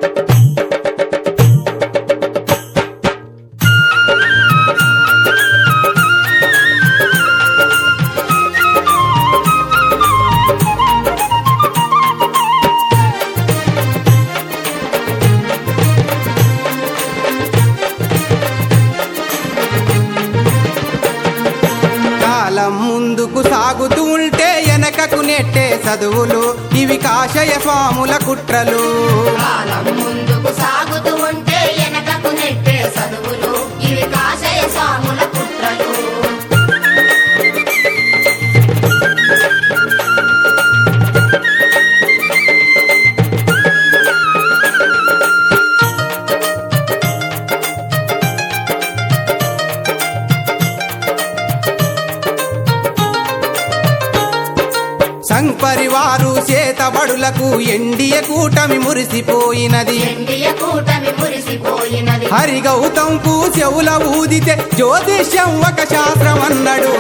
ముందుకు సాగుతూ ఉంటే వెనకకు నెట్టే చదువులు ఇవి కాషాయ స్వాముల కుట్రలు. కాలం ముందుకు సాగుతూ ఉంటే వెనకకు నెట్టే చదువులు ఇవి కాషాయ స్వాముల కుట్రలు. సంపరివారు చేతబడులకు ఎండియ కూటమి మురిసిపోయినది. హరిగౌతంకు చెవుల ఊదితే జ్యోతిష్యం ఒక శాస్త్రం అన్నాడు.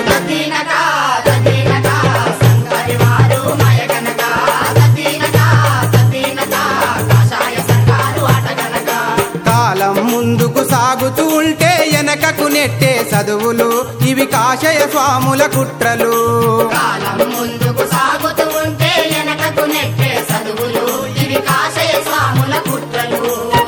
కాలం ముందుకు సాగుతూ ఉంటే వెనకకు నెట్టే చదువులు ఇవి కాషాయ స్వాముల కుట్రలు. కాలం ముందుకు సాగుతూ ఉంటే వెనకకు నెట్టే చదువులు ఇవి కాషాయ స్వాముల కుట్రలు.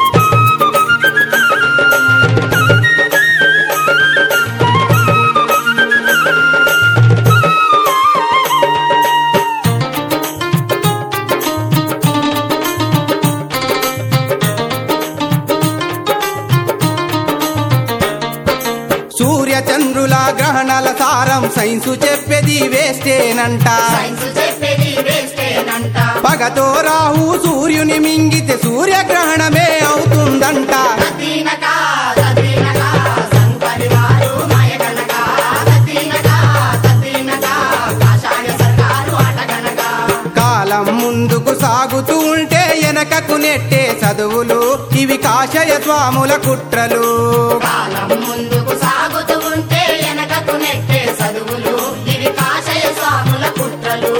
సూర్య చంద్రుల గ్రహణాల సారం సైన్సు చెప్పేది వేస్టేనంట. పగతో రాహు సూర్యుని మింగితే సూర్యగ్రహణమే అవుతుందంట. కాలం ముందుకు సాగుతూ ఉంటే వెనకకు నెట్టే చదువులు ఇవి కాషాయ స్వాముల కుట్రలు. కాలం ముందుకు సాగుతూ ఉంటే వెనకకు నెట్టే చదువులు ఇవి కాషాయ స్వాముల కుట్రలు.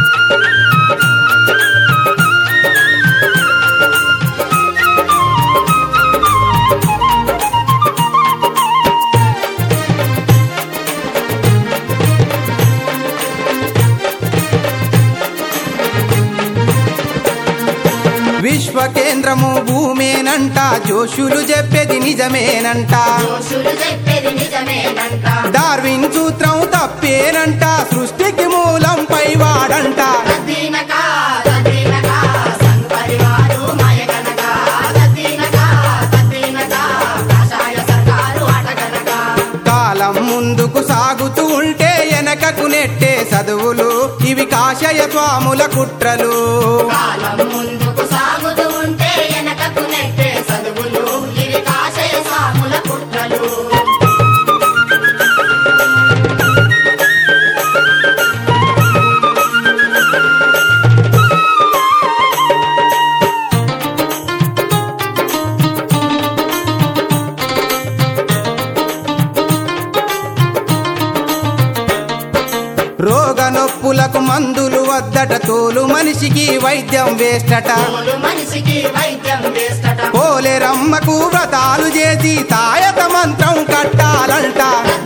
విశ్వ కేంద్రము భూమేనంట జోషులు చెప్పేది నిజమేనంట. డార్విన్ సూత్రం తప్పేనంట సృష్టికి మూలం పైవాడంట. కాలం ముందుకు సాగుతూ ఉంటే వెనకకు నెట్టే చదువులు ఇవి కాషాయ స్వాముల కుట్రలు. కాలం ముందుకు సాగుతూ ఉంటే వెనకకు నెట్టే చదువులు ఇవి కాషాయ స్వాముల కుట్రలు. రోగ నొప్పులకు మందులు వద్దట తోలు మనిషికి వైద్యం వేస్తట. పోలేరమ్మకు వ్రతాలు చేసి తాయత మంత్రం కట్టాలంట.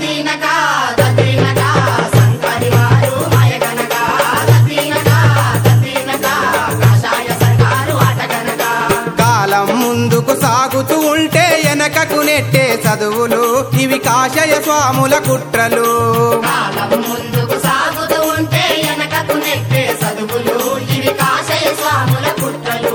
కాలం ముందుకు సాగుతూ ఉంటే వెనకకు నెట్టే చదువులు ఇవి కాషాయ స్వాముల కుట్రలు. కాలం ముందుకు సాగుతూ ఉంటే వెనకకు నెట్టే చదువులు ఇవి కాషాయ స్వాముల కుట్రలు.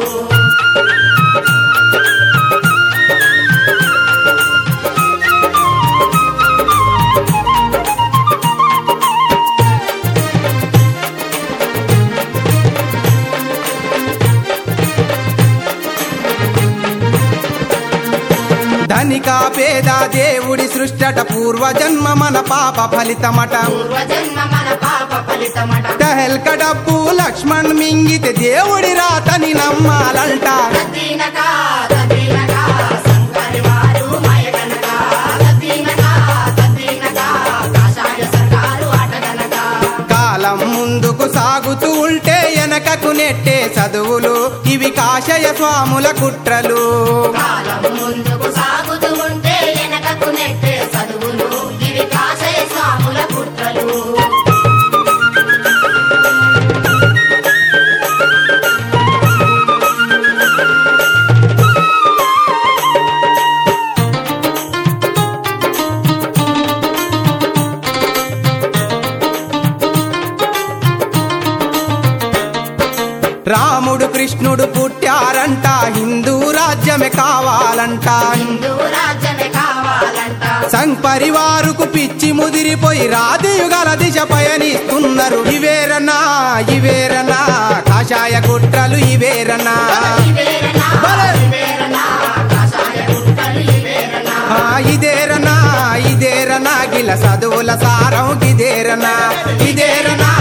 ధనిక పేద దేవుడి సృష్టట పూర్వజన్మ మన పాప ఫలితమట. టహల్క డబ్బు లక్ష్మణ్ మింగితే దేవుడి రాతని నమ్మాలంట. కాలం ముందుకు సాగుతూ ఉంటే వెనకకు నెట్టే చదువులు ఇవి కాషాయ స్వాముల కుట్రలు కాలం ముందుకు సాగుతూ ఉంటే వెనకకు నెట్టే చదువులు ఇవి కాషాయ స్వాముల కుట్రలు రాముడు కృష్ణుడు పుట్టారంట హిందూ రాజ్యమే కావాలంట హిందూ రాజ్యమే కావాలంట సంఘ్ పరివారుకు పిచ్చి ముదిరిపోయి రాతియుగల దిశ పయనిస్తున్నారు ఇవేరనా ఇవేరనా కాషాయ కుట్రలు ఇవేరనా ఇవేరనా, భలే! ఇవేరనా, కాషాయ కుట్రలు ఇవేరనా. ఇదేరనా ఇదేరనా గిల చదువుల సారం ఇదేరనా ఇదేరనా